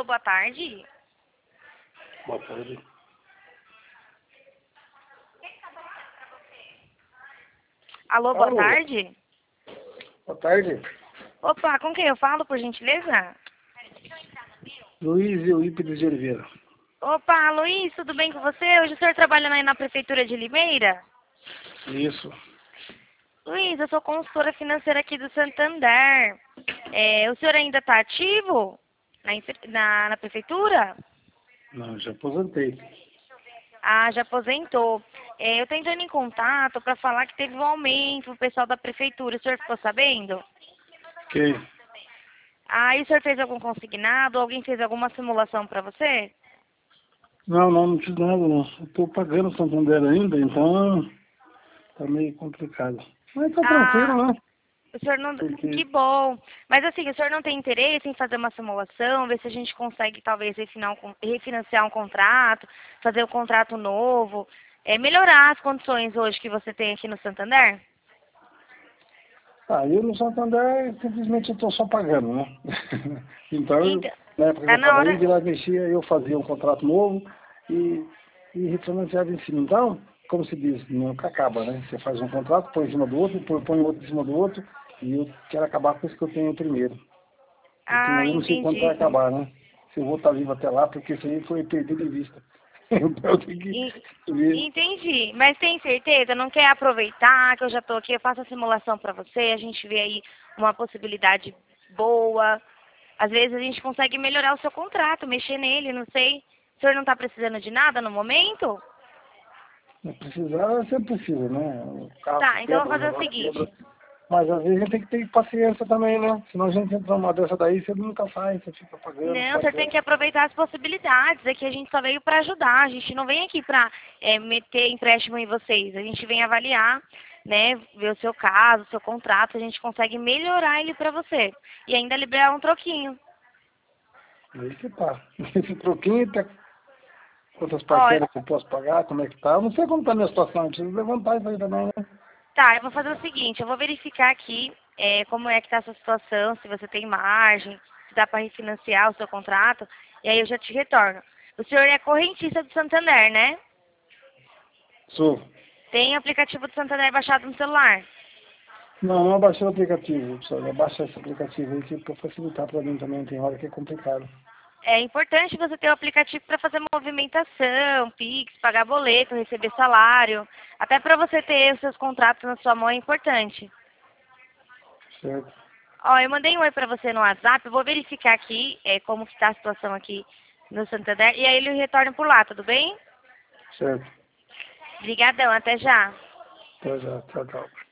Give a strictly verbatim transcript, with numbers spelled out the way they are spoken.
Alô, boa tarde. Boa tarde. Alô, boa Alô. tarde. Boa tarde. Opa, com quem eu falo, por gentileza? Luiz Euípides de Oliveira. Opa, Luiz, tudo bem com você? Hoje o senhor trabalha aí na Prefeitura de Limeira? Isso. Luiz, eu sou consultora financeira aqui do Santander. É, o senhor ainda está ativo na, empre- na, na Prefeitura? Não, já aposentei. Ah, já aposentou. É, eu estou entrando em contato para falar que teve um aumento o pessoal da Prefeitura. O senhor ficou sabendo? Ok. Ah, e o senhor fez algum consignado? Alguém fez alguma simulação para você? Não, não, não fiz nada, não. Estou pagando o Santander ainda, então tá meio complicado. Mas tá Ah, tranquilo, né? o senhor não... Que Porque, bom. Mas assim, o senhor não tem interesse em fazer uma simulação, ver se a gente consegue talvez refinar um con- refinanciar um contrato, fazer um contrato novo, é, melhorar as condições hoje que você tem aqui no Santander? ah, eu no Santander simplesmente estou só pagando, né? Então, eu- Então, na época que tá eu na estava aí, hora... de lá mexia, eu fazia um contrato novo e, e refinanciava em cima. Então, como se diz, nunca acaba, né? Você faz um contrato, põe em cima do outro, põe põe outro em cima do outro, e eu quero acabar com isso que eu tenho primeiro. Porque Ah, eu não sei quando vai entendi. acabar, né? Se eu vou estar vivo até lá, porque isso aí foi perdido de vista. Então eu tenho que En- ver. Entendi. Mas tem certeza? Não quer aproveitar que eu já estou aqui? Eu faço a simulação para você, a gente vê aí uma possibilidade boa. Às vezes a gente consegue melhorar o seu contrato, mexer nele, não sei. O senhor não está precisando de nada no momento? Não precisar, você precisa, né? O carro que Tá, então eu quebra, vou o fazer o negócio seguinte. quebra. Mas às vezes a gente tem que ter paciência também, né? Senão a gente entra numa dessa daí, você nunca sai, você fica pagando, Não, você tem pagando. que aproveitar as possibilidades. Aqui a gente só veio para ajudar. A gente não vem aqui para meter empréstimo em vocês. A gente vem avaliar, né, ver o seu caso, o seu contrato. A gente consegue melhorar ele para você. E ainda liberar um troquinho. Aí que tá. Esse troquinho, tá quantas Ó, parcelas que eu posso pagar, como é que tá. Eu não sei como tá a minha situação, eu preciso levantar isso aí também, né? tá, eu vou fazer o seguinte. Eu vou verificar aqui é, como é que está a sua situação, se você tem margem, se dá para refinanciar o seu contrato. E aí eu já te retorno. O senhor é correntista do Santander, né? Sou. Tem aplicativo do Santander baixado no celular. Não, não abaixei o aplicativo, pessoal. Abaixa esse aplicativo aí que para facilitar para mim também, tem hora que é complicado. É importante você ter o aplicativo para fazer movimentação, Pix, pagar boleto, receber salário. Até para você ter os seus contratos na sua mão é importante. Certo, Ó, eu mandei um oi para você no WhatsApp, eu vou verificar aqui é, como que está a situação aqui no Santander e aí ele retorna por lá, tudo bem? certo. Obrigadão, até já. Até já, tchau, tchau.